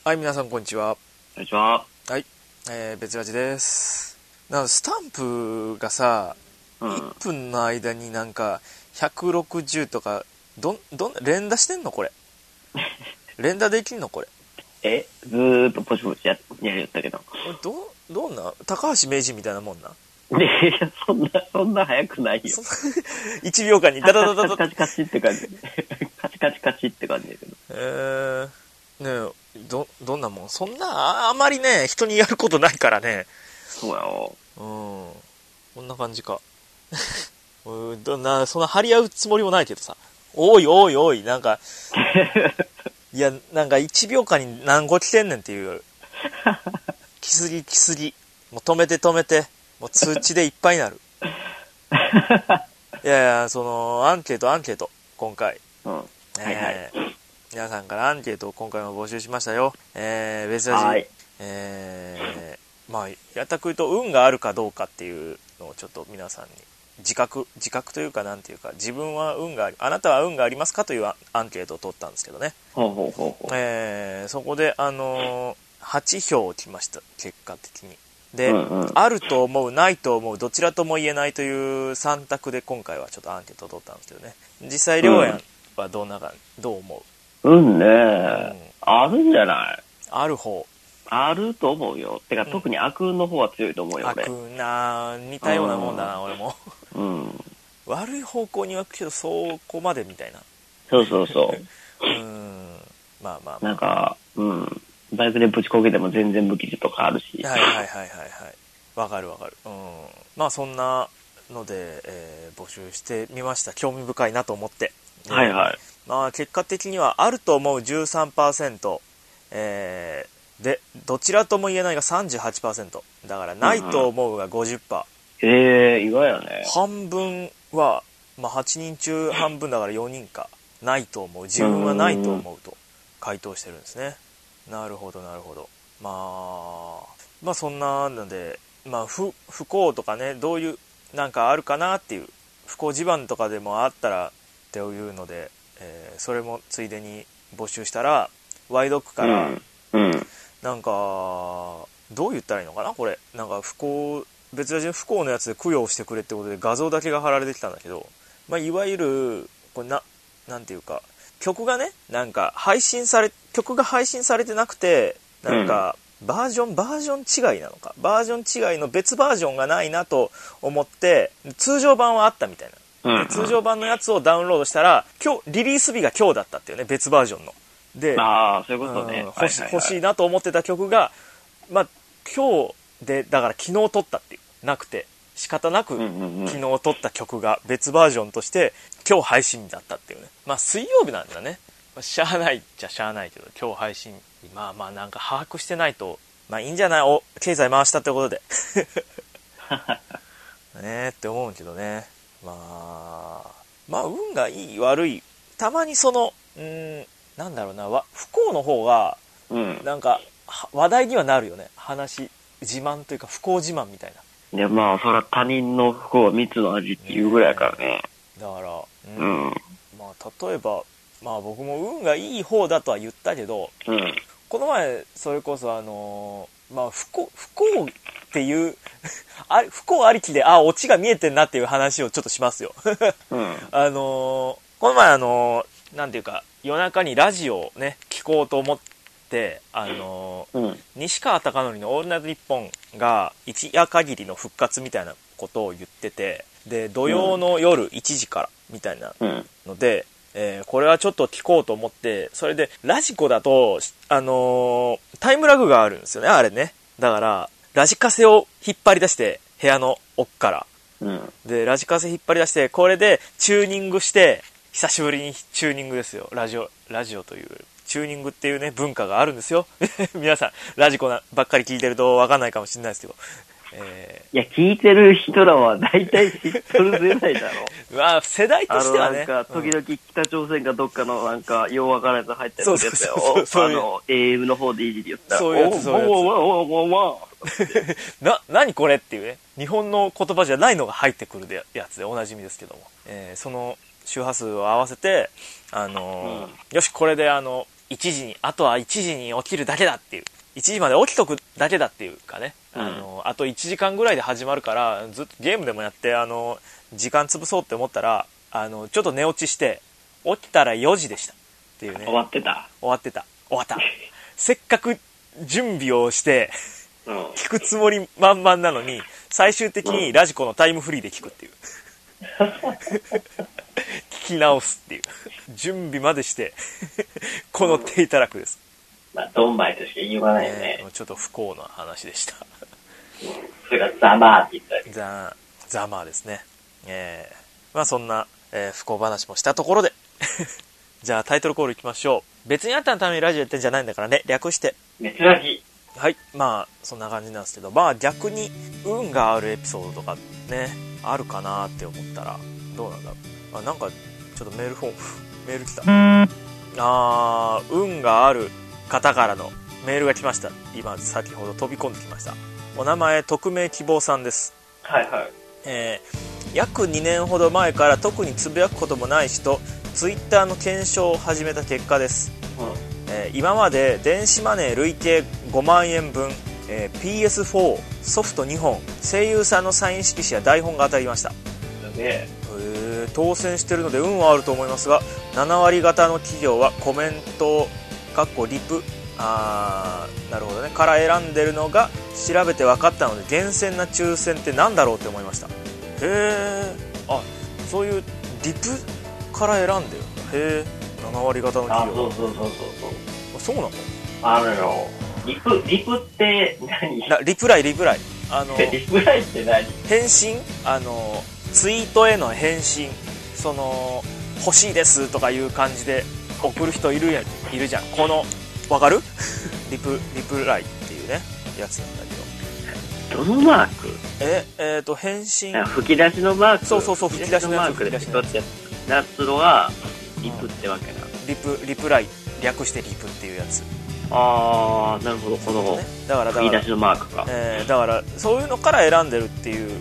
はい、皆さんこんにちは。 こんにちは。 はい、別ラジです。なんかスタンプがさ、1分の間になんか160とか連打してんのこれ。連打できんのこれ。 ずーっとポチポチやりよったけど。 どんな高橋名人みたいなもんな。 いや、そんな早くないよ。 1秒間にダダダダダカチカチって感じ。カチカチカチって感じだけど。 ねえ、どんなもんそんなあまりね、人にやることないからね。 そうやろ。 こんな感じか。そんな張り合うつもりもないけどさ。おい、なんか、いや、なんか1秒間に何個来てんねんっていう。来すぎ。もう止めて。もう通知でいっぱいになる。いや、アンケート、今回。 はいはい。 皆さんからアンケートを今回も募集しましたよ。別ラジ、 はい。 まあ、やったく言うと運があるかどうかっていうのをちょっと皆さんに自覚というかなんていうか、自分はあなたは運がありますかというアンケートを取ったんですけどね。 ほう。 そこで8票来ました、結果的に。で、あると思う、ないと思う、どちらとも言えないという3択で今回はちょっとアンケートを取ったんですけどね。実際りょうやんはどう思う？ あるんじゃない？ ある方。 あると思うよ。てか、特に悪運の方は強いと思うよ、俺。 似たようなもんだな、俺も。悪い方向にはけど、そこまでみたいな。 そう。 まあ。 なんか、バイクでぶちこけても全然無傷とかあるし。 はい。わかる。まあ、そんなので、募集してみました。興味深いなと思って。 はいはい。 まあ、結果的には、あると思う 13%、で、どちらとも言えないが 38%。だから、ないと思うが 50%。 意外やね。 半分は、まあ、8人中半分だから4人か。ないと思う。自分はないと思うと回答してるんですね。なるほど。まあそんなので、まあ不幸とかね、どういうなんかあるかなっていう、不幸地盤とかでもあったらっていうので、それもついでに募集したら、ワイドックから、なんかどう言ったらいいのかなこれ、なんか別ラジの不幸のやつで供養してくれってことで画像だけが貼られてきたんだけど、まあいわゆるこれなんていうか、曲が曲が配信されてなくて、なんかバージョン違いなのか、バージョン違いの別バージョンがないなと思って、通常版はあったみたいな。通常版のやつをダウンロードしたら、リリース日が今日だったっていうね、別バージョンの。で、 そういうことね。 欲しいなと思ってた曲が、まあ今日で、だから昨日撮ったっていう、なくて、仕方なく昨日撮った曲が別バージョンとして今日配信だったっていうね。まあ水曜日なんだね。しゃあないっちゃしゃあないけど、今日配信、まあなんか把握してないと、まあいいんじゃない、経済回したってことで。ねえって思うけどね。まあ運がいい悪い、たまになんだろうな、不幸の方がなんか話題にはなるよね。自慢というか不幸自慢みたいな。 いや、まあ、そら他人の不幸は蜜の味っていうぐらいやからね。 だから、まあ、例えば、まあ僕も運がいい方だとは言ったけど、この前、それこそまあ不幸っていう、不幸ありきで、オチが見えてんなっていう話をちょっとしますよ。この前なんていうか、夜中にラジオをね、聞こうと思って、西川貴教のオールナイトニッポンが一夜限りの復活みたいなことを言ってて、で土曜の夜1時からみたいなので、これはちょっと聞こうと思って、それでラジコだとタイムラグがあるんですよね、あれね。だからラジカセを引っ張り出して部屋の奥から、でラジカセ引っ張り出して、これでチューニングして、久しぶりにチューニングですよ。ラジオというチューニングっていうね、文化があるんですよ。皆さん、ラジコばっかり聞いてると分かんないかもしれないですけど。 いや、聞いてる人らは大体知っとる世代だろ。 まあ、世代としてはね。 なんか、時々北朝鮮かどっかのなんか、よう分からず入ったりするやつよ。AM の方でいじりよった。 そういうやつ。何これっていうね。日本の言葉じゃないのが入ってくるやつでおなじみですけども。その周波数を合わせて、よし、これで 1時に、あとは1時に起きるだけだっていう、1時まで起きとくだけだっていうかね、あと1時間ぐらいで始まるから、ずっとゲームでもやって、時間潰そうって思ったら、ちょっと寝落ちして、起きたら4時でしたっていうね。 終わった。 せっかく準備をして、聞くつもり満々なのに、最終的にラジコのタイムフリーで聞くっていう。聞き直すっていう。準備までして、この手いただくです。 まあ、ドンマイとしか言わないよね。 ちょっと不幸な話でした。 それがザマーって言ったら。 ザマーですね。まあそんな、不幸話もしたところで。じゃあタイトルコールいきましょう。別にあんたのためにラジオやってんじゃないんだからね。略して。 別ラジ。 はい。まあ、そんな感じなんですけど、まあ逆に運があるエピソードとかね、あるかなって思ったら、どうなんだろう。あ、なんか、ちょっとメール来た。運がある方からのメールが来ました。今、先ほど飛び込んできました。お名前、匿名希望さんです。 はいはい。 約2年ほど前から特につぶやくこともないしと、ツイッターの検証を始めた結果です。今まで電子マネー累計5万円分、PS4 ソフト2本、声優さんのサイン色紙や台本が当たりました。当選してるので運はあると思いますが、7割方の企業はコメントリプなるほどねから選んでるのが調べて分かったので、厳選な抽選ってなんだろうって思いました。そういうリプから選んでるんだ。7割方の企業。そうなの？ リプって何？ リプライリプライって何？ 返信、ツイートへの返信、その欲しいですとかいう感じで送る人いるじゃん。このわかる？リプライっていうねやつなんだけど。どのマーク？返信。 吹き出しのマーク。 そう吹き出しのやつ。 吹き出しのやつのはリプってわけだ。 リプライ略してリプっていうやつ。 なるほど。このだから吹き出しのマークか。 だからそういうのから選んでるっていう。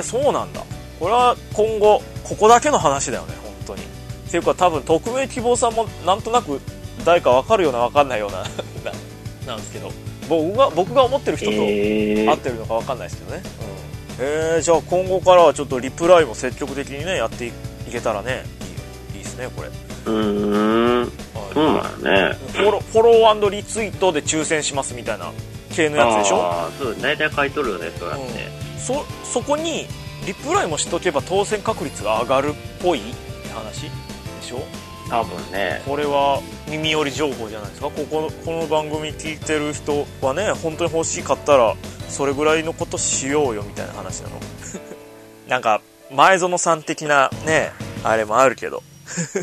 そうなんだ。これは今後ここだけの話だよね本当に。っていうか多分匿名希望さんもなんとなく誰か分かるような分かんないようななんですけど、僕が思ってる人と合ってるのか分かんないですけどね。じゃあ今後からはちょっとリプライも積極的にねやっていけたらねいいですねこれ。 そうなんだね。 フォロー&リツイートで抽選しますみたいな系のやつでしょ。 そう大体書いとるよねそうやって。 そこにリプライもしとけば当選確率が上がるっぽいって話でしょ多分ね。 これは耳寄り情報じゃないですか。この番組聞いてる人はね本当に欲しかったらそれぐらいのことしようよみたいな話なの。なんか前園さん的なねあれもあるけど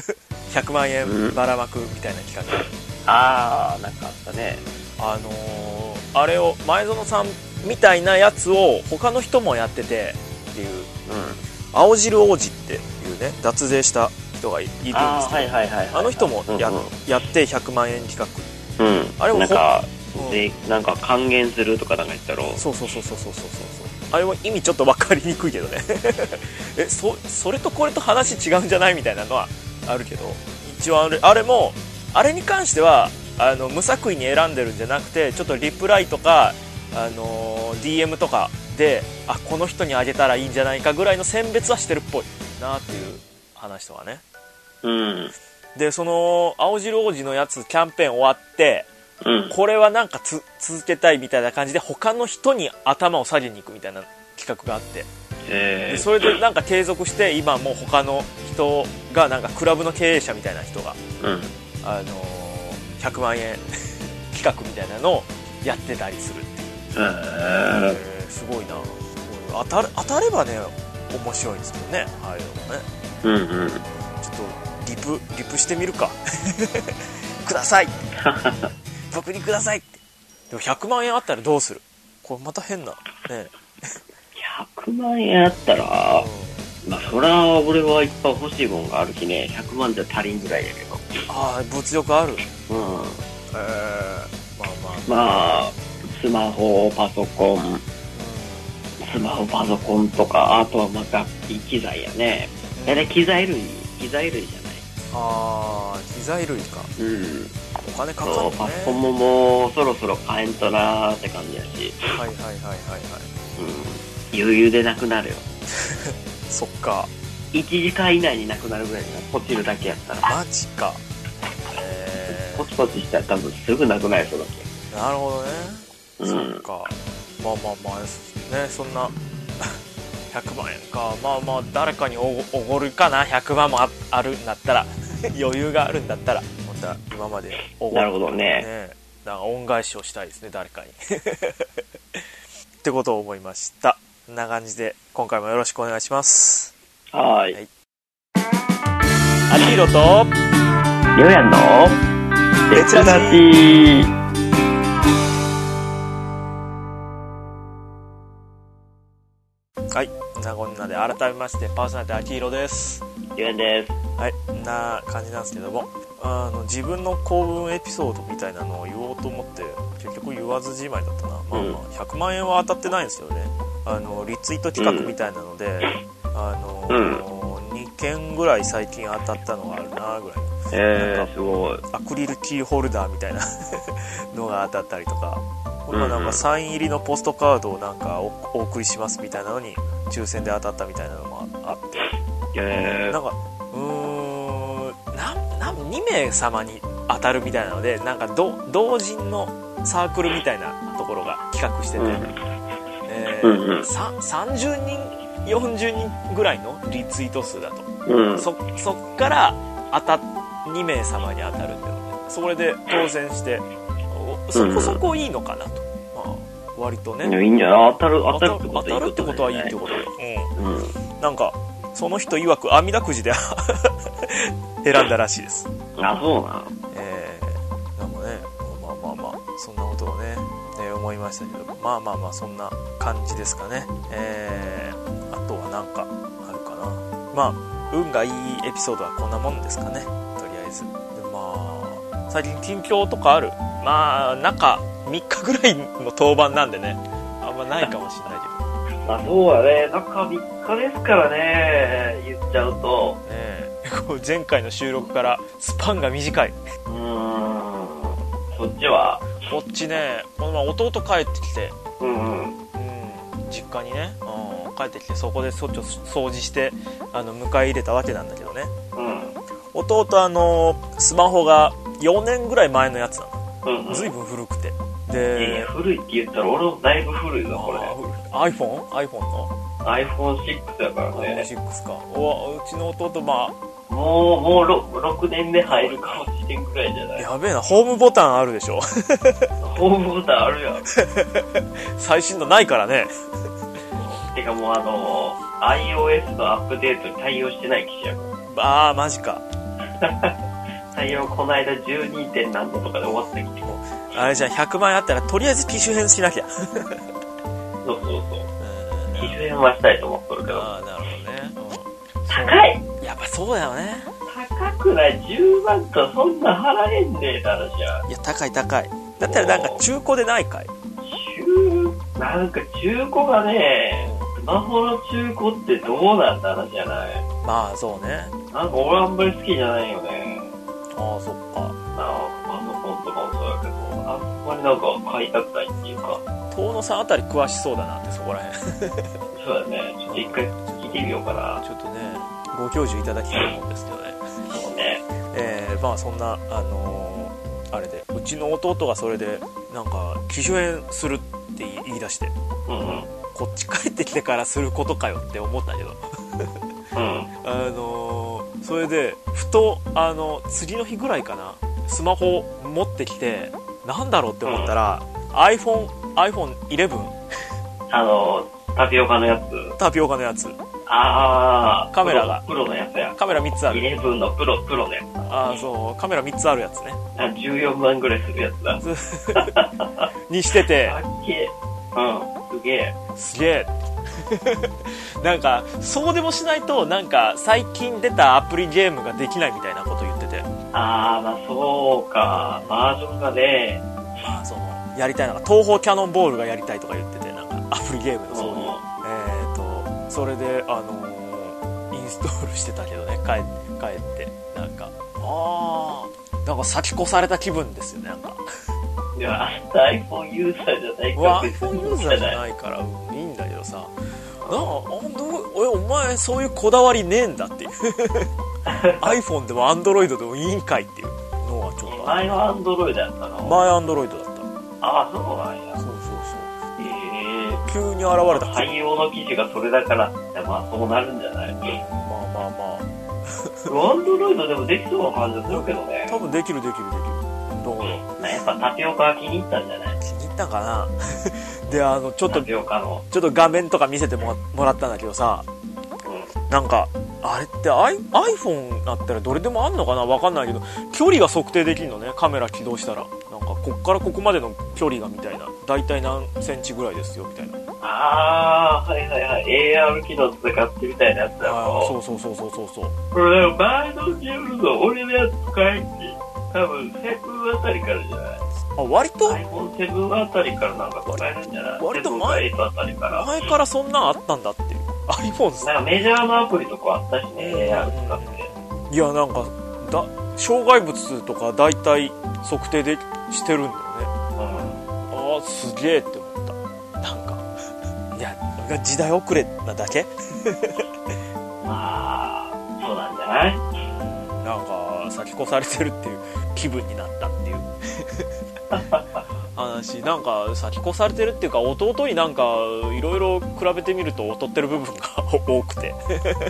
100万円ばらまくみたいな企画。 なんかあったね。 あれを前園さんみたいなやつを他の人もやっててっていう、青汁王子っていうね脱税した人がいるんですけど、あの人もやって100万円企画、あれもなんか還元するとかなんか言ったろ。 そうあれも意味ちょっと分かりにくいけどねそれとこれと話違うんじゃないみたいなのはあるけど、一応あれに関しては無作為に選んでるんじゃなくて、ちょっとリプライとかDM とかでこの人にあげたらいいんじゃないかぐらいの選別はしてるっぽいなっていう話とかね。でその青汁王子のやつキャンペーン終わって、これはなんか続けたいみたいな感じで他の人に頭を下げに行くみたいな企画があって、でそれでなんか継続して今もう他の人がなんかクラブの経営者みたいな人が、100万円企画みたいなのをやってたりするっていう、すごいな。当たればね面白いんですけどね、ああいうのもね。ちょっとリプしてみるかください僕にくださいって。でも100万円あったらどうする？これまた変なね。 100万円あったら、それは俺はいっぱい欲しいもんがあるきね。100万じゃ足りんぐらいやけど。 物欲ある。 スマホパソコンとか、あとは楽器機材やね。機材類じゃない。 機材類か。 お金かかるそう、 ね。 パソコンももうそろそろ買えんとなーって感じやし、 はいはいはいはいはい。 余裕でなくなるよ。 そっか。 1時間以内になくなるぐらいな、ポチるだけやったら。 マジか。 ポチポチしたら多分すぐなくなりそうだけなるほどね。 ど。 そっか。まあまあまあね、そんな100万円か。まあまあ誰かにおごるかな。100万もあるんだったら余裕があるんだったらまた今までおごなるほどね。 なんか恩返しをしたいですね、誰かにってことを思いました。こんな感じで今回もよろしくお願いします。 はーい。 アキヒロとりょうやんの別ラジ。 はい、こんなで改めましてパーソナリティアキヒロです。 りょうやんです。 はい、こんな感じなんですけども、自分の幸運エピソードみたいなのを言おうと思って結局言わずじまいだったな。まあまあ100万円は当たってないんですよね。リツイート企画みたいなので、2件ぐらい最近当たったのがあるなぐらい。なんかすごい。 アクリルキーホルダーみたいなのが当たったりとか、これはなんかサイン入りのポストカードをなんかお送りしますみたいなのに抽選で当たったみたいなのもあって、なんか2名様に当たるみたいなので、なんか同人のサークルみたいなところが企画してて、30人40人ぐらいのリツイート数だと、そっから2名様に当たるんだよね。それで当選してそこそこいいのかなと、まあ、割とね。 いいんじゃない？当たるってことはいいってことだよ。なんかその人曰く網だくじで選んだらしいです。 あ、そうな。 なんかね、まあそんなことをね、思いましたけど、まあそんな感じですかね。あとはなんかあるかな。まあ運がいいエピソードはこんなもんですかね、とりあえず。でまあ最近近況とかある？まあ中3日ぐらいの当番なんでね、あんまないかもしれないけど。 まあそうやね、中3日ですからね、言っちゃうと。 前回の収録からスパンが短い。 そっちは？ こっちね、この前弟帰ってきて、実家にね、帰ってきて、そこで掃除して迎え入れたわけなんだけどね、弟スマホが4年ぐらい前のやつなの、ずいぶん古くて、で古いって言ったら俺もだいぶ古いぞこれ。 iPhone の iPhone6 だからね。 6か。うちの弟もう6年目入るかもしれんくらいじゃない？ やべえな、ホームボタンあるでしょホームボタンあるやん最新のないからね。 てかもうiOS のアップデートに対応してない機種やから。マジか対応この間 12. 点何度とかで終わってきて、 あれじゃん、100万円あったらとりあえず機種変しなきゃそう機種変はしたいと思ってるけど。 なるほどね、 高い。 やっぱそうだよね。 高くない？10万とそんな払えんねえって話や。 いや高い。だったらなんか中古でないかい？ なんか中古がね、スマホの中古ってどうなんだ話じゃない？ まあそうね。 なんか俺あんまり好きじゃないよね。 そっか。 パソコンとかもそうやけど、あんまりなんか買いたくないっていうか。 遠野さんあたり詳しそうだなって、そこらへんそうだね、ちょっと一回聞いてみようかな。 ちょっとね、ご教授いただきたいもんですけどね。 そうね。 まあそんなあれで、うちの弟がそれでなんか機種変するって言い出して、こっち帰ってきてからすることかよって思ったけどそれでふと次の日ぐらいかな、スマホ持ってきてなんだろうって思ったら、iPhone11 タピオカのやつ。 カメラがプロのやつや。 カメラ3つある。 11のプロのやつ。 そうカメラ3つあるやつね。 14万ぐらいするやつだにしてて、すげえなんかそうでもしないと、なんか最近出たアプリゲームができないみたいなこと言ってて、 まあそうか、バージョンがね、 まあそのやりたいのが東方キャノンボールがやりたいとか言ってて、なんかアプリゲームのそういう、それでインストールしてたけどね、帰ってなんかなんか先越された気分ですよね、なんか。 いや、あんた iPhone ユーザーじゃないから。 iPhone ユーザーじゃないからいいんだけどさ、なんかお前そういうこだわりねえんだっていう。iPhone でも Android でもいいんかいっていうのはちょっと。 前は Android だったの？ 前 Android だった。 ああ、そうなんや。 そうそうそう。急に現れた。 対応の記事がそれだからって、まあそうなるんじゃない？ まあまあまあ。 アンドロイドでもできそうな感じするけどね。 多分できる。どうやっぱタピオカは気に入ったんじゃない？ 気に入ったんかな。で、ちょっとタピオカのちょっと画面とか見せてもらったんだけどさ、なんかあれって iPhone だったらどれでもあんのかな、わかんないけど、距離が測定できるのね、カメラ起動したら。なんかこっからここまでの距離がみたいな、だいたい何センチぐらいですよみたいな。 ああ、はいはいはい、AR 機能使ってみたいなやつだろ。 そう。 これ前の自分の俺のやつ使いって多分7あたりからじゃない？ 割と iPhone7 あたりからなんか使えるんじゃない？ 割と前あたりから前からそんなんあったんだっていう。 iPhone なんかメジャーのアプリとかあったしね、AR 使って。 いや、なんか障害物とか大体測定でしてるんだよね。ああ、すげえって思った。なんかいや、時代遅れなだけ。 まあそうなんじゃない？ なんか先越されてるっていう気分になったっていう話。なんか先越されてるっていうか、弟になんかいろいろ比べてみると劣ってる部分が多くて。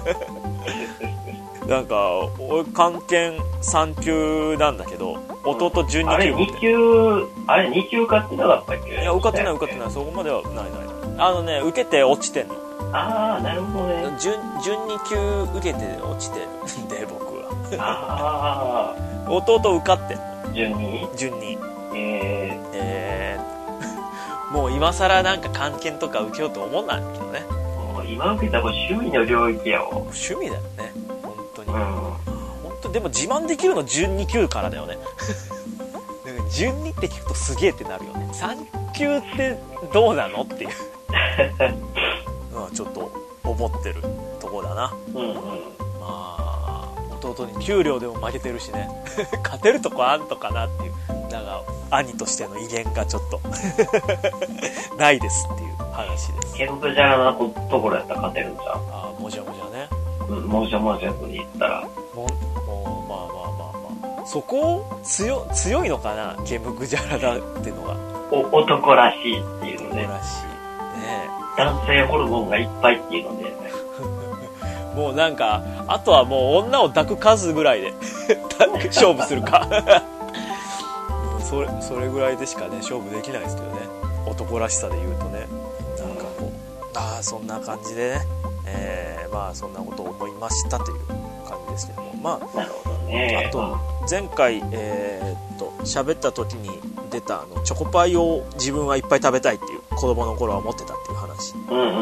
なんか俺漢検3級なんだけど、弟12級持って。 あれ2級受かってなかったっけ？ いや、受かってないそこまではない。受けて落ちてんの。 ああ、なるほどね。 準2級受けて落ちてるんで僕は。 ああ。 弟受かってんの。順2。もう今更なんか漢検とか受けようと思うんだけどね。 もう今受けたら趣味の領域やわ。 趣味だよね、本当に。本当でも自慢できるの準2級からだよね。準2って聞くとすげえってなるよね。3級ってどうなのっていうちょっと思ってるとこだな。まあ弟に給料でも負けてるしね。勝てるとこあんとかなっていう、なんか兄としての威厳がちょっとないですっていう話です。 ケンプジャラなところやったら勝てるんじゃん。 ああ、もじゃもじゃね。 もじゃもじゃと言ったらまあそこ強いのかな、ケンプジャラだってのが。 男らしいっていうので、 男らしいね。 男性ホルモンがいっぱいっていうのでもうなんかあとはもう女を抱く数ぐらいで勝負するか。それぐらいでしかね勝負できないですけどね、男らしさで言うとね。なんかこうそんな感じでね、まあそんなことを思いましたという感じですけども、まあなるほどね。 あと前回喋った時に出たチョコパイを自分はいっぱい食べたいっていう子供の頃は思ってたっていう話。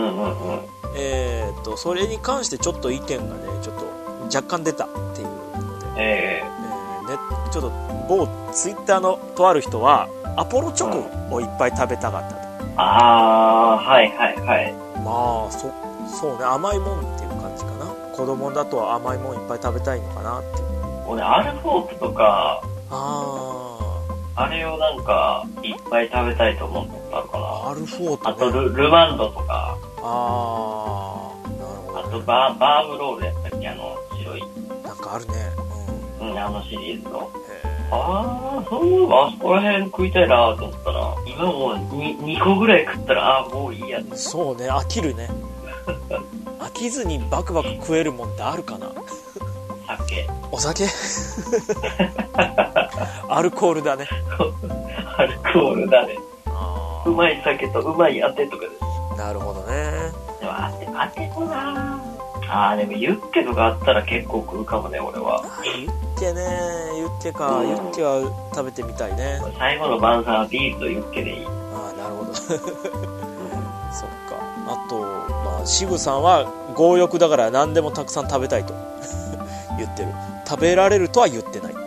それに関してちょっと意見がねちょっと若干出たっていうので、ちょっと某ツイッターのとある人はアポロチョコをいっぱい食べたかったと。 ああ、はいはいはい。 まあそうね、甘いもんっていう感じかな。子供だと甘いもんいっぱい食べたいのかなっていう。 俺アルフォートとかあれをなんかいっぱい食べたいと思ったことあるかな。 アルフォート、ね、 あとルマンドとか。 なるほど、ね、 あとバームロールやったっけ、白い。 なんかあるね。 シリーズの。そういうのあそこら辺食いたいなと思ったら、今もう 2個ぐらい食ったら、もういいやつ。 そうね、飽きるね。飽きずにバクバク食えるもんってあるかな。お酒アルコールだね。 アルコールだね。うまい酒とうまいあてとかです。 なるほどね。 でもあてとなでもユッケとかあったら結構食うかもね、俺は。 ユッケね、ユッケか、ユッケは食べてみたいね。 最後の晩餐はビールとユッケでいい。 なるほど。そっか。あと、シグさんは強欲だから何でもたくさん食べたいと言ってる。食べられるとは言ってない。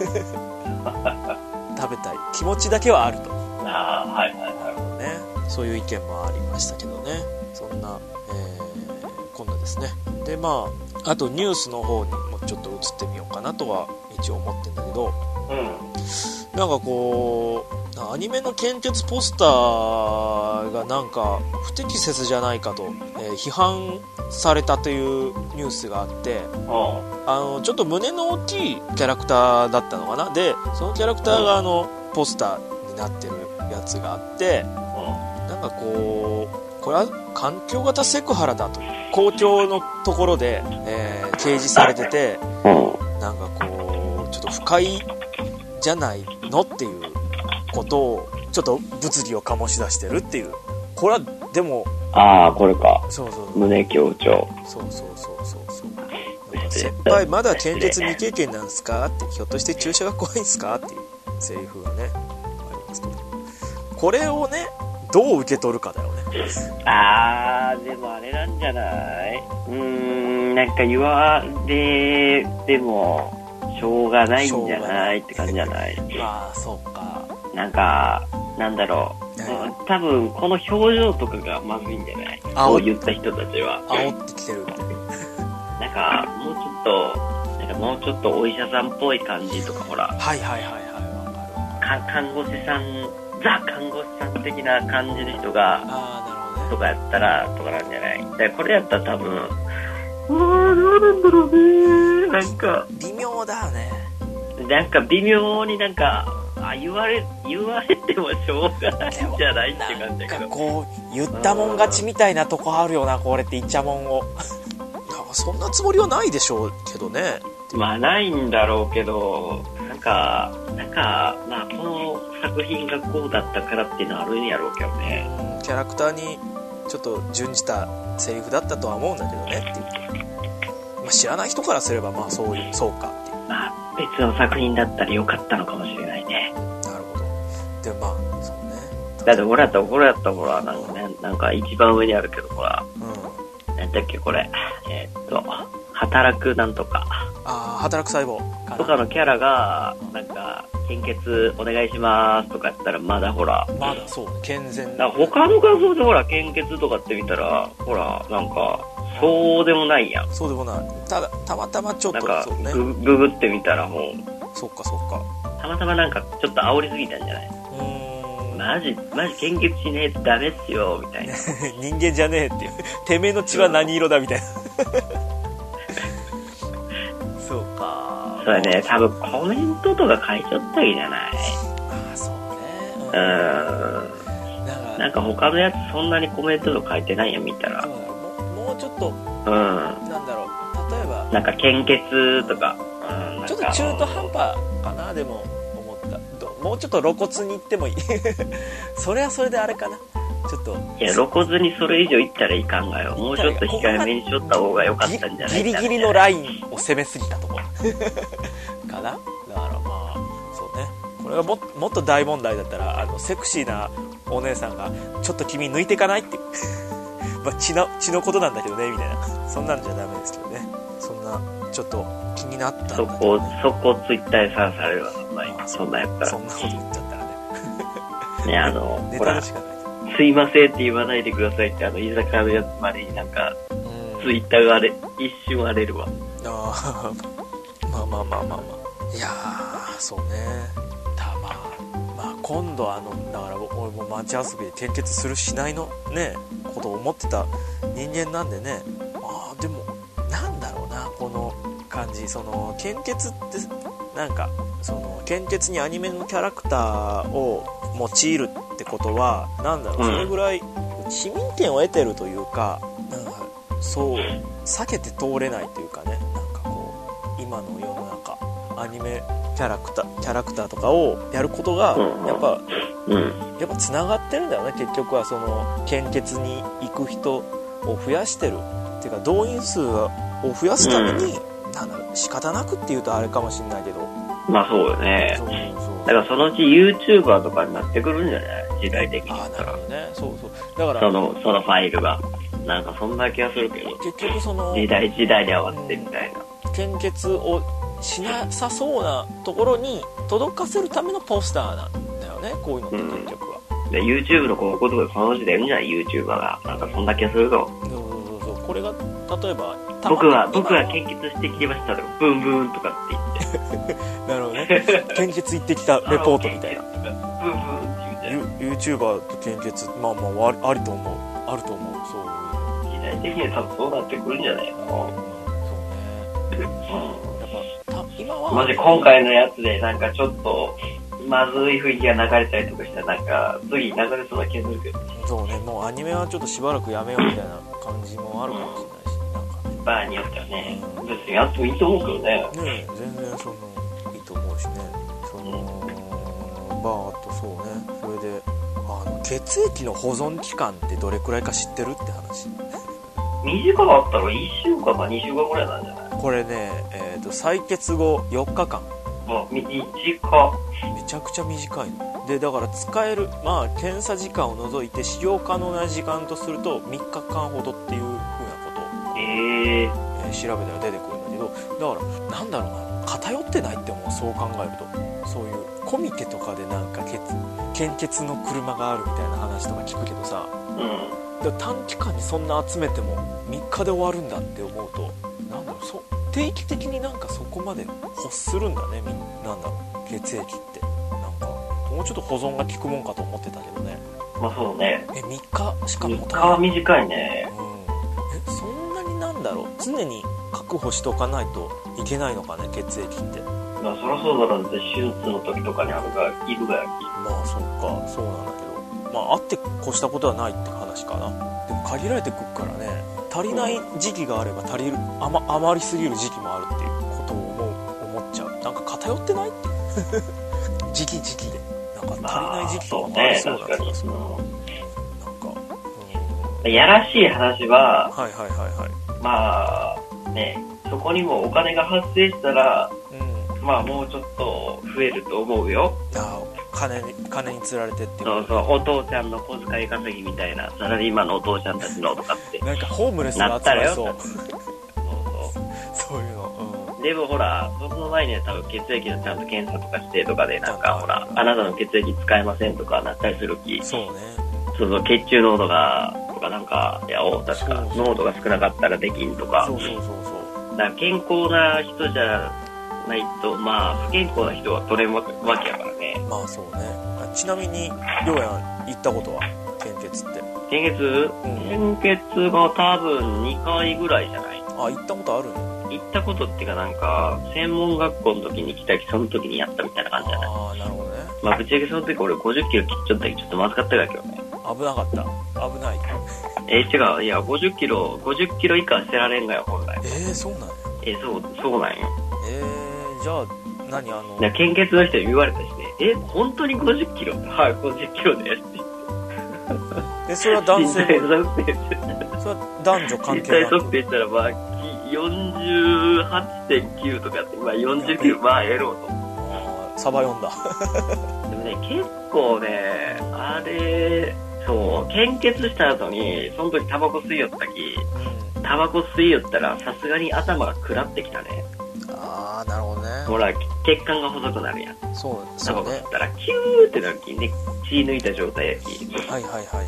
食べたい気持ちだけはあると。 はいはいはい。 ね、そういう意見もありましたけどね。そんな、こんなですね。であとニュースの方にもちょっと移ってみようかなとは一応思ってんだけど、 なんかこうアニメの献血ポスターがなんか不適切じゃないかと、批判されたというニュースがあって、ちょっと胸の大きいキャラクターだったのかな。でそのキャラクターがポスターになってるやつがあって、なんかこれは環境型セクハラだと公共のところで、掲示されてて、なんかこうちょっと不快じゃないのっていうことをちょっと物議を醸し出してるっていう。これはでもこれか。 そう胸強調。 そう先輩まだ献血未経験なんですかって、ひょっとして注射が怖いんですかっていうセリフがねありますけど、これをねどう受け取るかだよね。 でもあれなんじゃない？なんか言われてもしょうがないんじゃないって感じじゃない？ そうか。 なんかなんだろう、多分この表情とかがまずいんじゃない？そう言った人たちは煽ってきてるってなんかもうちょっとお医者さんっぽい感じとか、ほら、わかる。看護師さん、ザ看護師さん的な感じの人がとかやったらとかなんじゃない？でこれやったら多分どうなんだろうね。なんか微妙だよね。 なんか微妙になんか言われてもしょうがないんじゃないって感じだけど、 なんかこう言ったもん勝ちみたいなとこあるよな、これってイチャモンをそんなつもりはないでしょうけどね。 ないんだろうけど、なんかこの作品がこうだったからっていうのはあるんやろうけどね。 キャラクターにちょっと準じたセリフだったとは思うんだけどねっていう、知らない人からすればそうかっていう、 別の作品だったらよかったのかもしれないね。 なるほど。でそうね。 だってこれやったらほらなんか一番上にあるけどほら、なんだっけこれ、働くなんとか、 働く細胞かなとかのキャラがなんか献血お願いしますとかやったらまだそう健全な。他の画像でほら献血とかって見たらほらなんかそうでもないやん。 そうでもない。たまたまちょっとなんかそうね、 ググってみたらもうそっかたまたまなんかちょっと煽りすぎたんじゃない？マジ献血しねえとダメっすよみたいな人間じゃねえっていうてめえの血は何色だみたいなそうか。 それね、多分コメントとか書いちゃったりじゃない？ そうね。 なんか他のやつそんなにコメントとか書いてないやん見たら。 もうちょっとなんだろう、例えばなんか献血とか、 ちょっと中途半端かな。でも思ったもうちょっと露骨にいってもいいそれはそれであれかな、ちょっと。いや露骨にそれ以上いったらいかんがよ。もうちょっと控えめにしとった方が良かったんじゃないか。 ギリギリのラインを攻めすぎたと思うかな。だからそうね、これがもっと大問題だったらセクシーなお姉さんがちょっと君抜いていかないって血のことなんだけどねみたいな、そんなんじゃダメですけどね。そんなちょっと気になったんだけど、ね、 そこツイッターでさらされるわ。そんなんやったら、 そんなこと言っちゃったらねネタでしかない。 すいませんって言わないでくださいって居酒屋のやつまでになんかツイッターが一瞬荒れるわ。 いやそうね。今度だから俺も街遊びで献血するしないのねことを思ってた人間なんでね。でもなんだろうな、この感じ、その献血ってなんかその献血にアニメのキャラクターを用いるってことはなんだろう、それぐらい市民権を得てるというか、なんかそう避けて通れないというかね、なんかこう今の世の中アニメキャラクターとかをやることがやっぱつながってるんだよね。結局はその献血に行く人を増やしてるっていうか、動員数を増やすために、なんだろう、仕方なくっていうとあれかもしれないけど、 そうよね。だからそのうち YouTuber とかになってくるんじゃない？時代的に言ったら。 ね、そうだからそのファイルがなんかそんな気がするけど、 結局その時代に合わせてみたいな、 献血をしなさそうなところに届かせるためのポスターなんだよね、こういうのって結局は。 で YouTube の広告とかそのうち出るんじゃない？ YouTuber がなんかそんな気がするぞ。 そうこれが例えば僕は献血してきましたとかブンブンとかって言ってなるほどね。 献血行ってきたレポートみたいな。 ブーブーって言うじゃん。 YouTuber と献血、まあまああると思う。そう時代的には多分そうなってくるんじゃないの。 そうね。やっぱ今はマジ今回のやつでなんかちょっとまずい雰囲気が流れたりとかしたらなんか次流れそうな気がするけど。 そうね、もうアニメはちょっとしばらくやめようみたいな感じもあるかもしれないし、なんかね。 場合によってはね、別にやってもいいと思うけどね。 ねえ、全然そのいいと思うしね。あとそうね、それで血液の保存期間ってどれくらいか知ってるって話。 短かったら1週間か2週間ぐらいなんじゃない？ これね、採血後4日間。 短っ。 めちゃくちゃ短いので、だから使える、まあ検査時間を除いて使用可能な時間とすると3日間ほどっていう風なことを、調べたら出てくるんだけど、だからなんだろうな、偏ってないって思う。そう考えると、そういうコミケとかでなんか献血の車があるみたいな話とか聞くけどさ、だ短期間にそんな集めても3日で終わるんだって思うと、なんだろう、定期的になんかそこまで欲するんだね。なんだろう、血液ってなんかもうちょっと保存が効くもんかと思ってたけどね。 まあそうね。 3日しか持たない。3 日は短いね。 そんなになんだろう、常に確保しておかないといけないのかね、血液って。 まあそりゃそうだろうって、手術の時とかにあるがいるがやき。 まあそっか、そうなんだけど、まああって越したことはないって話かな。でも限られてくっからね、足りない時期があれば余りすぎる時期もあるっていうことを思っちゃう。なんか偏ってないって時期でなんか足りない時期とかもありそうな気がする。なんか、 やらしい話は、 はいまあね、そこにもお金が発生したら、まあもうちょっと増えると思うよ。 金に釣られてっていう。 そう、お父ちゃんの小遣い稼ぎみたいな、サラリーマンのお父ちゃんたちのとかってなんかホームレスが集まりそう。そういうの、 でもほら、その前には多分血液のちゃんと検査とかしてとかで、なんかほら、あなたの血液使えませんとかなったりするき。 そうね。 そう、血中濃度がとかなんか、確か濃度が少なかったらできんとか。だから健康な人じゃないと、まあ不健康な人は取れんわけやからね。 まあそうね。ちなみにりょうやん行ったことは、献血って。 献血が多分2回ぐらいじゃない？ あ、行ったことあるの？ 行ったことっていうかなんか専門学校の時に来たき、その時にやったみたいな感じじゃない？ ああ、なるほどね。 まあぶっちゃけその時俺50キロ切っちゃったき、ちょっとまずかったけどね。 危なかった。危ない。 違う、いや50キロ以下は捨てられんがよ本来。 そうなんや。 そうなんよ。 じゃあ何献血の人に言われたしね、本当に50キロ？はい、50キロでやってそれは男性もそれは男女関係なく、 実際測定したらまあ48.9 とかって、まあ40キロ、まあやろうと。 サバ読んだ。 でもね、結構ね、あれ、そう、献血した後にその時タバコ吸いよったき、タバコ吸いよったらさすがに頭がくらってきたね。 ああ、なるほどね。 ほら、血管が細くなるやん。 そうタバコ吸ったらキューってなるきね、血抜いた状態やき。 はい。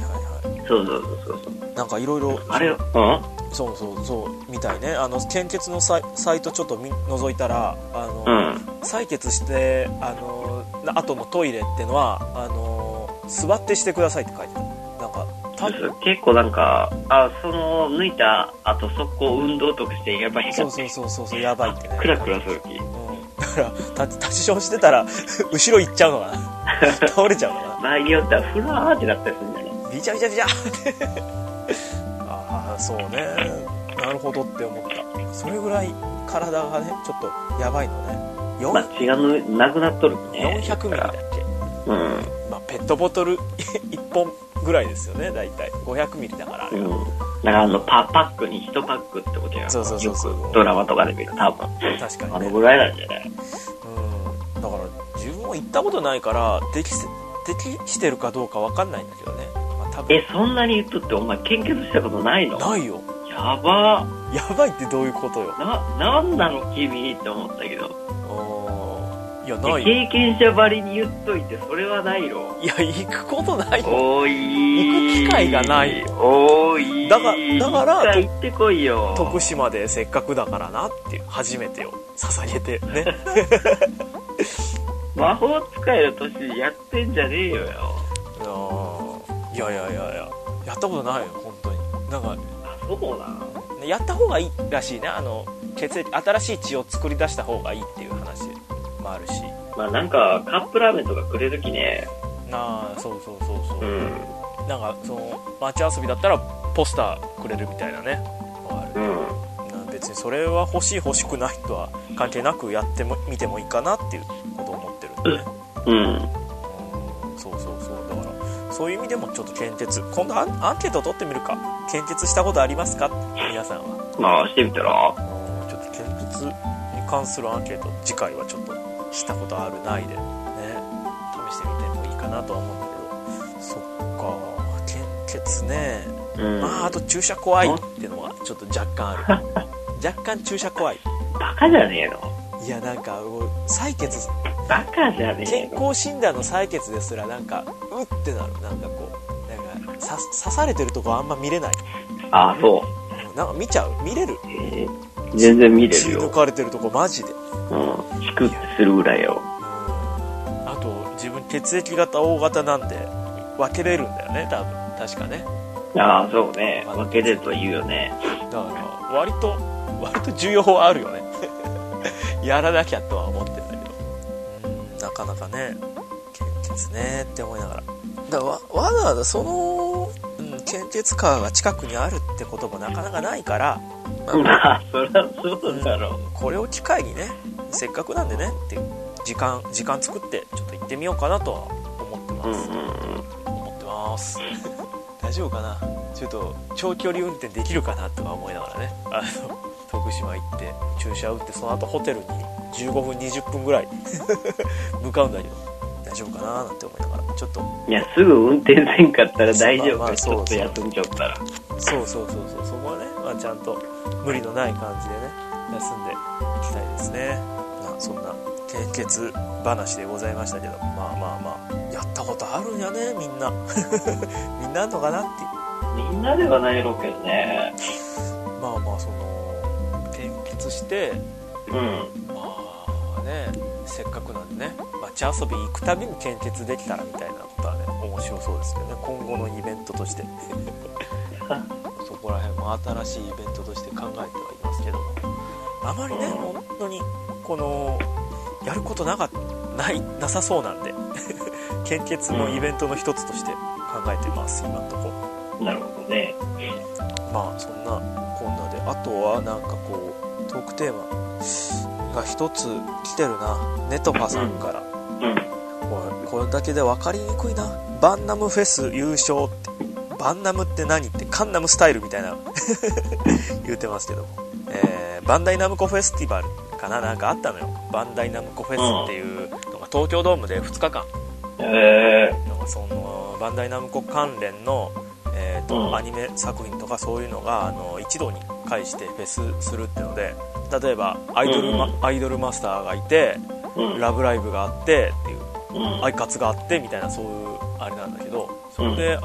そう。 なんかいろいろ。 あれ、 そうみたいね。献血のサイトちょっと覗いたら、採血して後のトイレってのは座ってしてくださいって書いてた。なんか結構なんかその抜いた後速攻運動とかしてやばい。 そうやばいってね。 クラクラする気。 だから立ちションしてたら後ろ行っちゃうのかな。倒れちゃうのかな。 場合によってはフラーってなったりするんじゃない？ ビチャってああ、そうね、なるほどって思った。それぐらい体がねちょっとやばいのね。 まあ血がなくなっとるね。 400ミリだっけ。まあペットボトル1本ぐらいですよね、だいたい500ミリだからあれが。 だからパックに1パックってことやん。 そうよくドラマとかで見る多分。 確かに、ね、 ぐらいなんじゃない？ だから自分も行ったことないから適してるかどうかわかんないんだけどね。多分そんなに言っとってお前献血したことないの？ ないよ。 やばいってどういうことよ。 なんなの君って思ったけど。 いや、ないよ。 経験者ばりに言っといてそれはないよ。 いや、行くことないよ。 行く機会がないよ。だから行ってこいよ。 徳島でせっかくだからなっていう、初めてを捧げてね。 魔法使いの年やってんじゃねえよ。 いややったことないよ本当に。なんかそうなやった方がいいらしいね。血液新しい血を作り出した方がいいっていう話もあるし、 まあなんかカップラーメンとかくれるきね。 そう、なんかその街遊びだったらポスターくれるみたいなねある、別にそれは欲しくないとは関係なくやってみてもいいかなっていうことを思ってるんでね。そうだからそういう意味でもちょっと献血、今度アンケートを取ってみるか。献血したことありますか皆さんは。 まあしてみたら、 ちょっと献血に関するアンケート次回はちょっとしたことあるないでね試してみてもいいかなとは思うんだけど。そっか、献血ね、まああと注射怖いっていうのはちょっと若干ある若干注射怖い。 バカじゃねえの。 いやなんか採血バカじゃねえの。 健康診断の採血ですらなんかうってなる。なんかこうなんか刺されてるとこあんま見れない。 あ、そうなんか見ちゃう、見れる、 全然見れるよ。 血抜かれてるとこマジでチクってするぐらいよ。 あと自分血液型 O 型なんで分けれるんだよね多分、確かね。 ああそうね、分けれると言うよね。 だから割と需要はあるよねやらなきゃとは思ってんだけど、なかなかね献血ねって思いながら、だからわざわざその、献血カーが近くにあるってこともなかなかないから、 まあそりゃそうだろう、 これを機会にねせっかくなんでねっていう時間作ってちょっと行ってみようかなとは思ってます、思ってます大丈夫かな、ちょっと長距離運転できるかなとか思いながらね、徳島行って駐車打ってその後ホテルに15分20分ぐらい向かうんだけど大丈夫かななんて思いながらちょっと、 いやすぐ運転せんかったら大丈夫か、ちょっと休んじゃったら、 そうそこはね、ちゃんと無理のない感じでね休んでいきたいですね。そんな献血話でございましたけど、まあやったことあるんやねみんなみんなあんのかなっていう。 みんなではないろうけどね。 まあその献血して、まあねせっかくなんでね街遊び行くたびに献血できたらみたいなことはね面白そうですけどね、今後のイベントとしてそこら辺も新しいイベントとして考えてはいますけども、あまりね本当にこのやることなさそうなんで献血のイベントの一つとして考えてます今のところ。 なるほどね。 まあそんなこんなで、あとはなんかこうトークテーマが一つ来てるな、ネトパさんから、これだけで分かりにくいな。バンナムフェス優勝って、バンナムって何ってカンナムスタイルみたいな言うてますけども、バンダイナムコフェスティバルかな、なんかあったのよ。バンダイナムコフェスっていうのが東京ドームで2日間、なんかそのバンダイナムコ関連の、アニメ作品とかそういうのが一堂に会してフェスするってので、例えばアイドルマスターがいて、ラブライブがあってっていう、アイカツがあってみたいな、そういうあれなんだけど、それで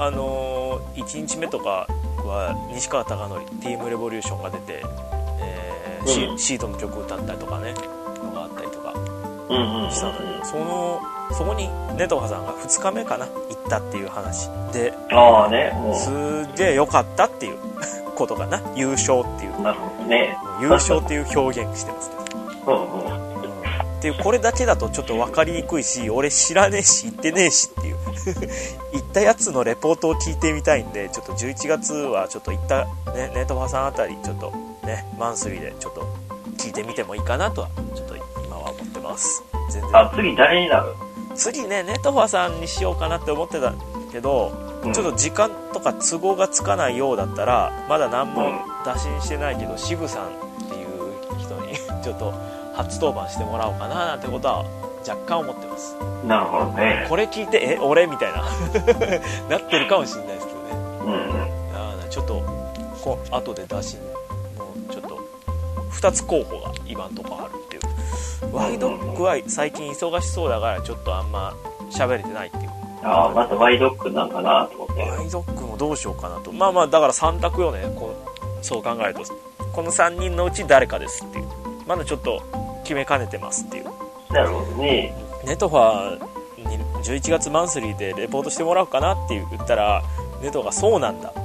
1日目とかは西川貴教ティームレボリューションが出て、シートの曲歌ったりとかねのがあったりとかしたんだけど、そこにネトファさんが2日目かな行ったっていう話で、すげえ良かったっていうことかな、優勝っていう、 なるほどね、 優勝っていう表現してますけど、っていう、これだけだとちょっと分かりにくいし、俺知らねえし行ってねえしっていう行ったやつのレポートを聞いてみたいんで、ちょっと11月はちょっと行った、ね、ネトファさんあたりちょっとねマンスリーでちょっと聞いてみてもいいかなとはちょっと今は思ってます。全然次誰になる？ 次ね、ネトファさんにしようかなって思ってたけど、ちょっと時間とか都合がつかないようだったら、まだ何も打診してないけど、シグさんっていう人にちょっと初登板してもらおうかななんてことは若干思ってます。 なるほどね。 これ聞いて俺みたいななってるかもしれないですけどね、ちょっと後で打診もちょっと2つ候補が今のところあるっていう。ワイドックは最近忙しそうだからちょっとあんま喋れてないっていう。 またワイドックなんかなと思って。 ワイドックもどうしようかなと。まあだから3択よね、そう考えるとこの3人のうち誰かですっていう、まだちょっと決めかねてますっていう。 なるほどね。 ネトファに11月マンスリーでレポートしてもらおうかなって言ったら、ネトがそうなんだって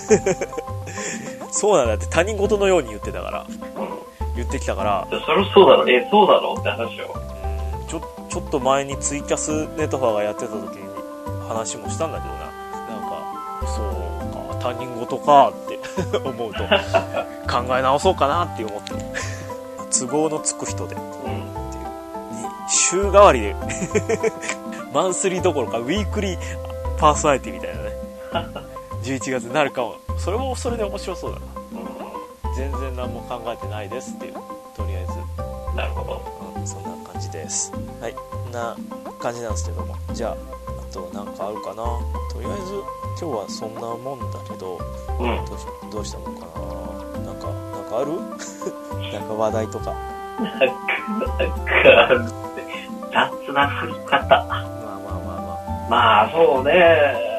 そうなんだって他人事のように言ってたから、言ってきたから、 そりゃそうだろ、そうだろって話を。 ちょっと前にツイキャスネトファがやってた時に話もしたんだけどな、なんかそうか他人事かって思うと考え直そうかなって思ってる都合のつく人で、っていう週替わりでマンスリーどころかウィークリーパーソナリティみたいなね11月になるかも。それもそれで面白そうだな、全然何も考えてないですっていう、とりあえず。 なるほど、 そんな感じです。はい、こんな感じなんですけども、じゃああとなんかあるかな。とりあえず今日はそんなもんだけど、どうしたもんかな。なんかあるなんか話題とか。 なんかあるって雑な振り方。まあそうね。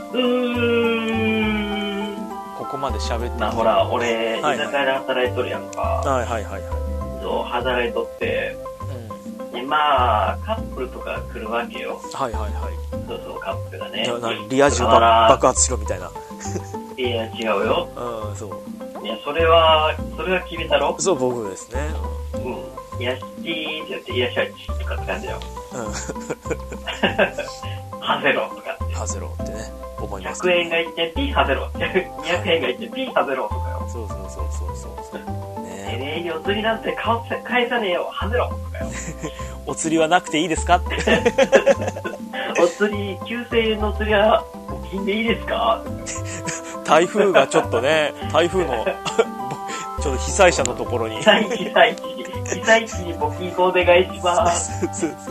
ここまで喋ってほら俺、居酒屋で働いとるやんか。そう働いとって、まあカップルとか来るわけよ。そうカップルがね。 リア充爆発しろみたいな。 いや違うよ。 そう。 いやそれは決めたろ。 そう僕ですね。 いやしーって言っていらっしゃいとかって感じよ。ハゼロとかって。 ハゼロってね思います。 100円が1点 P ハゼロ。200円が1点 P ハゼロとかよ。 そう。 お釣りなんて返さねえよハゼロとかよ。 お釣りはなくていいですかってお釣り9000円のお釣りは募金でいいですか。 台風がちょっとね、台風のちょっと被災者のところに被災地に募金お願いします。 そうね、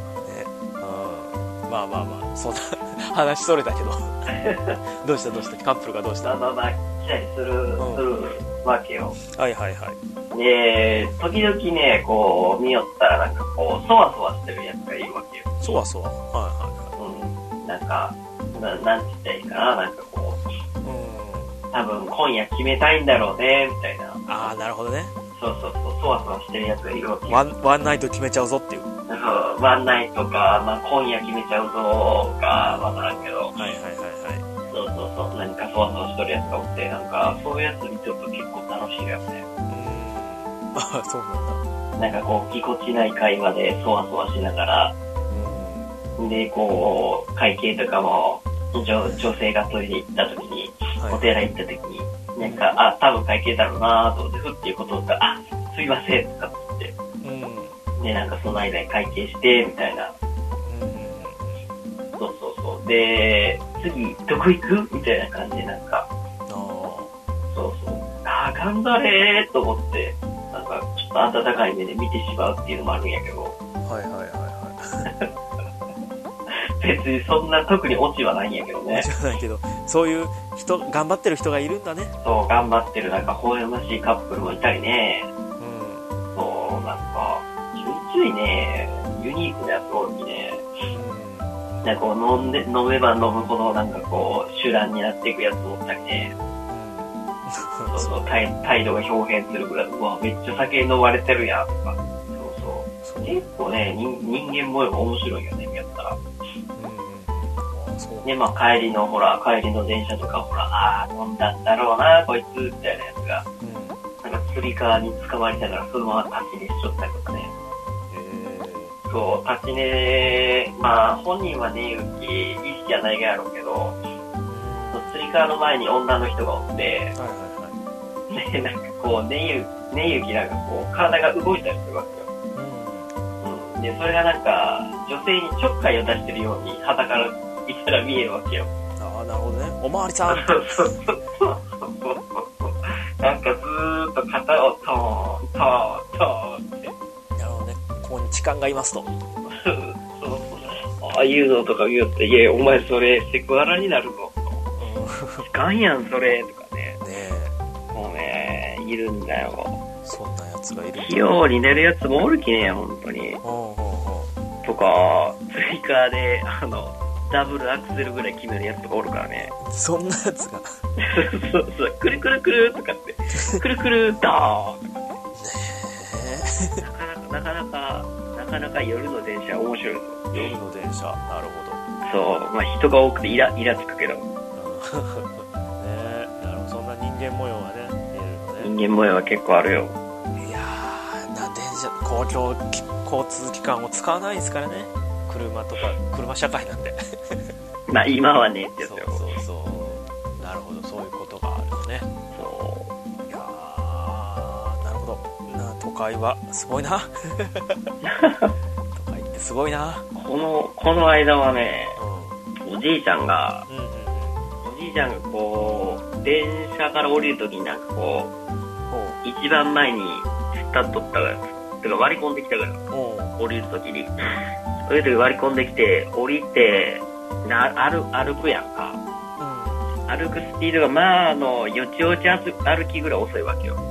まあそんな話それたけどどうしたカップルがどうした。 来たりするわけよ。で時々ねこう見よったらなんかこうそわそわしてるやつがいるわけよ。 そわそわ。 なんかなんて言ったらいいかな、なんかこう多分今夜決めたいんだろうねみたいな。 なるほどね。 そうそわそわしてるやつがいるわけよ。 ワンナイト決めちゃうぞっていう。 ワンナイトか、今夜決めちゃうぞかわからんけど。そう何かそわそわしてるやつがおって、なんかそういうやつ見てると結構楽しいよね。 そうなんだ。 なんかこうぎこちない会話でそわそわしながら、でこう会計とかも女性がトイレ行った時に、お寺行った時になんか多分会計だろうなと思ってふっていうことをすいませんとかって言って、でなんかその間に会計してみたいな。そうで次どこ行くみたいな感じでなんか頑張れーと思ってなんかちょっと温かい目で見てしまうっていうのもあるんやけど。別にそんな特にオチはないんやけどね。 オチはないけど、そういう人頑張ってる人がいるんだね。 そう頑張ってるなんか微笑ましいカップルもいたりね。そうなんかついねユニークなやつ多いね。なんかこう飲めば飲むほどなんかこう手段になっていくやつもおったりね。態度が表現するぐらい、うわめっちゃ酒飲まれてるやんとか。結構ね人間模様が面白いよねやったら。で帰りの電車とか飲んだんだろうなこいつみたいなやつが、なんかつり革に捕まりながらそのまま立ち寝しちゃったりとかね。そう立ち寝、本人は寝行き意識はないがやろうけど、つり革の前に女の人がおって、でなんかこう寝行きなんかこう体が動いたりするわけよ。でそれがなんか女性にちょっかいを出してるように肌からいたら見えるわけよ。 なるほどね。おまわりさんなんかずーっと肩をトーンってなるほどね。ここに痴漢がいますとああいうのとか見よって、いやお前それセクハラになるぞ痴漢やんそれとかね。もうねいるんだよ。 そんなやつがいる。 器用に寝るやつもおるきね本当に。とかスイカーでダブルアクセルぐらい決めるやつとかおるからね。 そんなやつがそうくるくるくるとかってくるくるドーンとかなかなかかなか夜の電車面白いぞ。 夜の電車、なるほど。 そう、まあ人が多くてイラつくけど。ねえ、なるほど、そんな人間模様がね、見えるのね。 人間模様は結構あるよ。 いやー、電車、公共交通機関を使わないですからね。車とか、車社会なんで。 まあ今はねってやつよ。 そうなるほど、そういうことがあるのね。そういやー、なるほど。都会はすごいな。都会ってすごいな。 この間はね、おじいちゃんが、おじいちゃんがこう電車から降りるときになんかこう一番前にスタッとったからてか割り込んできたから降りるときにそういうとき割り込んできて降りて歩くやんか、歩くスピードがまあよちよち歩きぐらい遅いわけよ。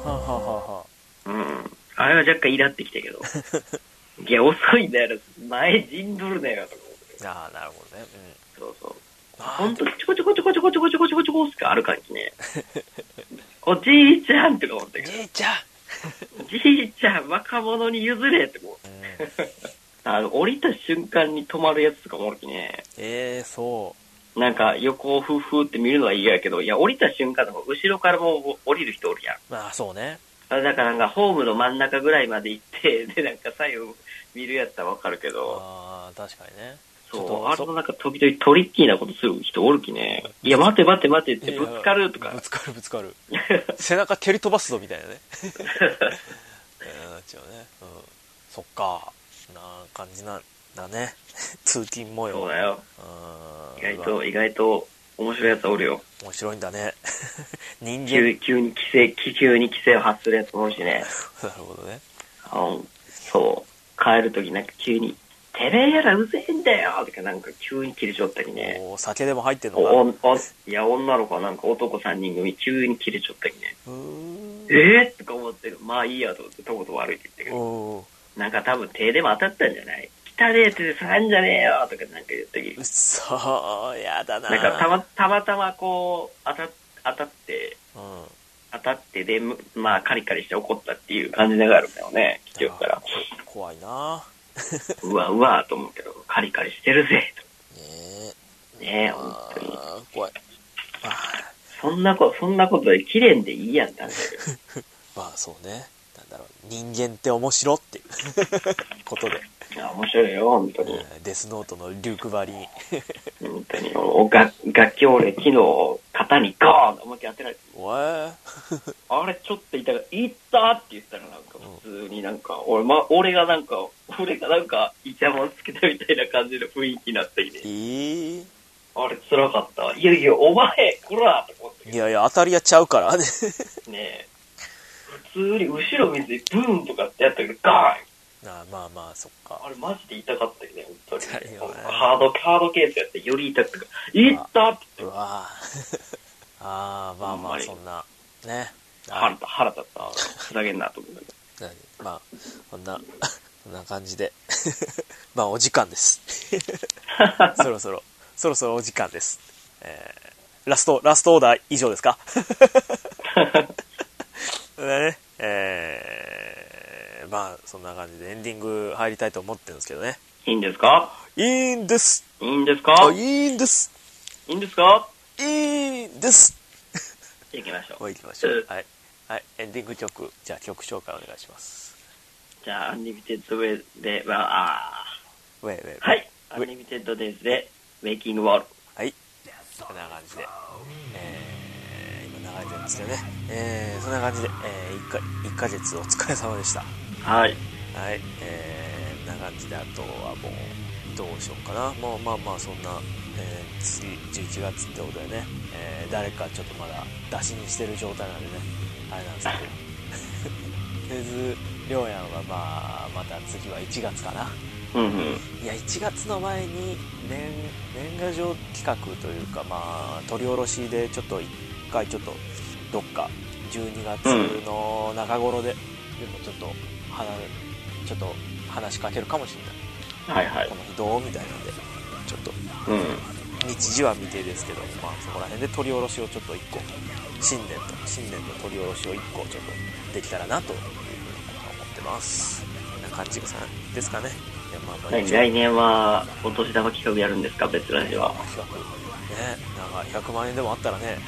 あれは若干イラってきたけどいや遅いんだよ、前陣取るなよとか思って。 ああ、なるほどね。 そうそう、ほんとちょこちょこちょこちょこちょこちょこちょこちょこしか歩かんきね。おじいちゃんとか思ったけど、 じいちゃんじいちゃん若者に譲れって思う。降りた瞬間に止まるやつとかもおるきね。 そうなんか横をフーフーって見るのは嫌やけど、いや降りた瞬間の後ろからも降りる人おるやん。 まあそうね。 だからなんかホームの真ん中ぐらいまで行ってでなんか左右見るやつはわかるけど。 ああ、確かにね。 そう、あれもなんか時々トリッキーなことする人おるきね。いや待て待て待てってぶつかるとか。 ぶつかる。背中蹴り飛ばすぞみたいなね。なっちゃうね。そっか。な感じなんだね。通勤模様。 そうだよ。意外と面白いやつおるよ。 面白いんだね。人間急に規制を発するやつもおるしね。 なるほどね。 そう、帰るときなんか急にてめえやらうぜえんだよとかなんか急に切れちゃったりね。 酒でも入ってんのか。 いや女の子はなんか男3人組急に切れちゃったりね。とか思ってる。まあいいやと思ってとこと悪いって言ったけど、なんか多分手でも当たったんじゃない。汚ねえって触んじゃねえよとかなんか言ったき。 そうやだな。 なんかたまたまこう当たってでまあカリカリして怒ったっていう感じがあるんだよね。来てよったら怖いな。 うわと思うけどカリカリしてるぜと。ねえ本当に怖い。 そんなことで綺麗でいいやんだね。 まあそうね。なんだろう、人間って面白っていうことで。 いや面白いよ本当に。 デスノートのリュークバリに。 本当に楽器俺昨日肩にゴーンと思いっきり当てられて。あれちょっと痛ったって言ったらなんか普通になんか俺がなんかイチャモンつけたみたいな感じの雰囲気になってきて。あれ辛かった。いやお前こらと思って。 いや当たりやっちゃうからね。 ねえ普通に後ろ見てブーンとかってやったけどガーン。 まあそっか。 あれマジで痛かったよね本当に。ハードケースやってより痛くて痛ったって。 まあそんなね。 腹立った。ふざけんなと思うんだけど。 まあそんな感じでまあお時間です。そろそろお時間です。ラストオーダー以上ですか。ね、まあそんな感じでエンディング入りたいと思ってるんですけどね。 いいんですか？ いいんです。 いいんですか？ いいんです。 いいんですか？ いいんです。 行きましょう。 行きましょう。はいエンディング曲、じゃあ曲紹介お願いします。 じゃあアンリミテッドウェイではいアンリミテッドデイズでメイキングウォール。はい、 こんな感じで、今流れてるんですけどね、そんな感じで、1ヶ月お疲れ様でした。 はい、 こんな感じで、あとはもうどうしようかな。もうまあそんな、次11月ってことでね、誰かちょっとまだ出しにしてる状態なんでねあれなんですけどとりあえずりょうやんはまた次は1月かな。いや1月の前に年賀状企画というか取り下ろしでちょっと一回ちょっとどっか12月の中頃で、でもちょっと話しかけるかもしれない。この日どうみたいなんでちょっと、日時は未定ですけど、そこら辺で取り下ろしをちょっと1個新年の取り下ろしを1個ちょっとできたらなというふうに思ってます。こんな感じですかね。 来年はお年玉企画やるんですか、別ラジは。 企画ね、なんか100万円でもあったらね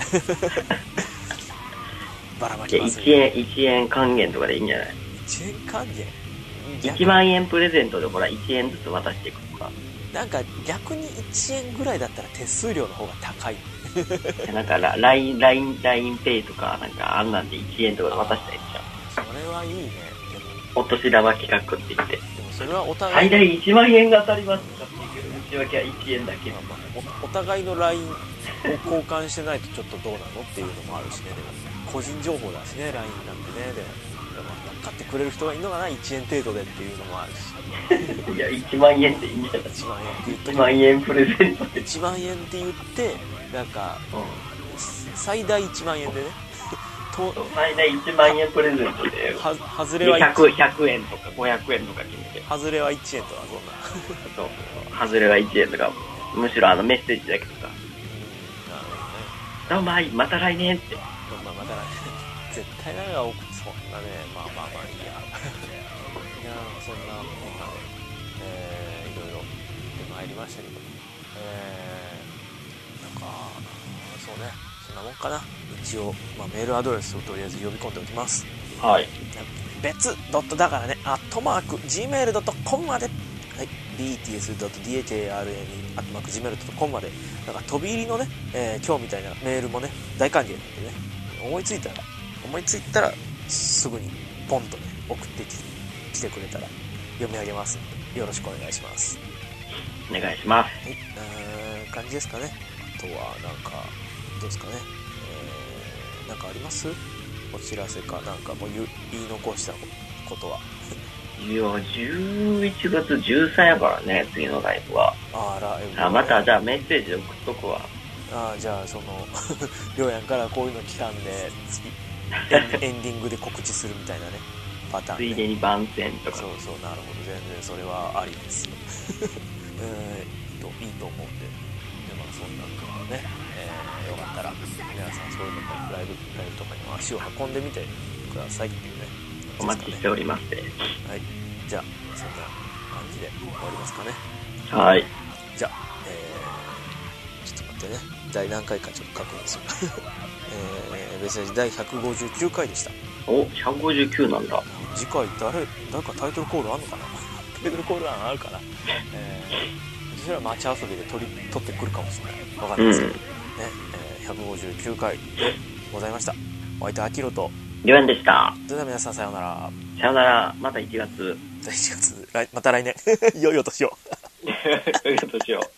ばらまきますね。1円還元とかでいいんじゃない？ 1 円還元 1万円プレゼントでほら1円ずつ渡していくとか。 なんか逆に1円ぐらいだったら手数料の方が高いなんか LINE ペイとかなんかあんなんで1円とかで渡したらいいじゃん。それはいいね。 お年玉企画って言って。 でもそれはお互い最大1万円が当たりますとかっていう内訳は1円だけ。 お互いの LINE を交換してないとちょっとどうなのっていうのもあるしね。でも個人情報だしね、 LINE なんてね。でも分かってくれる人がいるのかな、1円程度でっていうのもあるしいや1万円でいいんじゃない？ 1万円って言って 1万円プレゼントで 1万円って言ってなんか、最大1万円でね最大1万円プレゼントで外れは 100円とか500円とか決めて、 外れは1円とかそんなそう外れは1円とか、むしろメッセージだけとか、どうもまた来年って、 また来年絶対なんかそんなね、まあいいやいやそんなこんなで、いろいろ出まいりましたけど、なんかそうね、そんなもんかな。一応、メールアドレスをとりあえず呼び込んでおきます。 はい。 別ドットだからね、@gmail.com まで、はい、bts.dharn@gmail.com まで、なんか飛び入りのね、今日みたいなメールもね大歓迎なんでね、思いついたらすぐにポンとね送ってきてくれたら読み上げますのでよろしくお願いします。 お願いします。 はい、感じですかね。あとはなんかどうですかね、なんかあります？お知らせかなんかもう言い残したことは。 いや11月13やからね、次のライブは。 ライブ、ね、 またじゃあメッセージ送っとくわ。 じゃあそのりょうやんからこういうの期間でエンディングで告知するみたいなねパターン、ね、 ついでに番宣とか。 そうなるほど、全然それはありですよいいと思うんで、そんなんとかね、よかったら皆さんそういうのもライブとかにも足を運んでみてくださいっていうね、 お待ちしておりますね。 はい、じゃあそんな感じで終わりますかね。 はい。 じゃあ、ちょっと待ってね、第何回かちょっと確認するベースラジ第159回でした。 お、159なんだ。 次回誰かタイトルコールあんのかなタイトルコール案あるかなそしたら街遊びで取ってくるかもしれない、わかんないですけど、ね、159回でございました。お相手はアキロとりょうやんでした。 それでは皆さんさようなら。 さようなら。また1月。 また来年良いお年を良いお年を。